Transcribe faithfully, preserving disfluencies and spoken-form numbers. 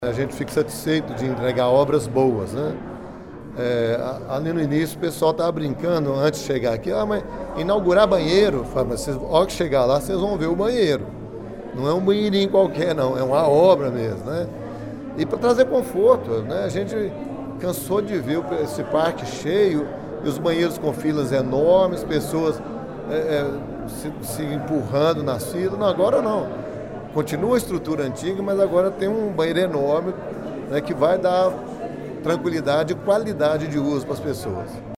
A gente fica satisfeito de entregar obras boas, né? É, ali no início o pessoal estava brincando, antes de chegar aqui, ah, mas inaugurar banheiro, fala, mas vocês, ao que chegar lá, vocês vão ver o banheiro. Não é um banheirinho qualquer, não, é uma obra mesmo, né? E para trazer conforto, né? A gente cansou de ver esse parque cheio e os banheiros com filas enormes, pessoas é, é, se, se empurrando nas filas. Não, agora não. Continua a estrutura antiga, mas agora tem um banheiro enorme, né, que vai dar tranquilidade e qualidade de uso para as pessoas.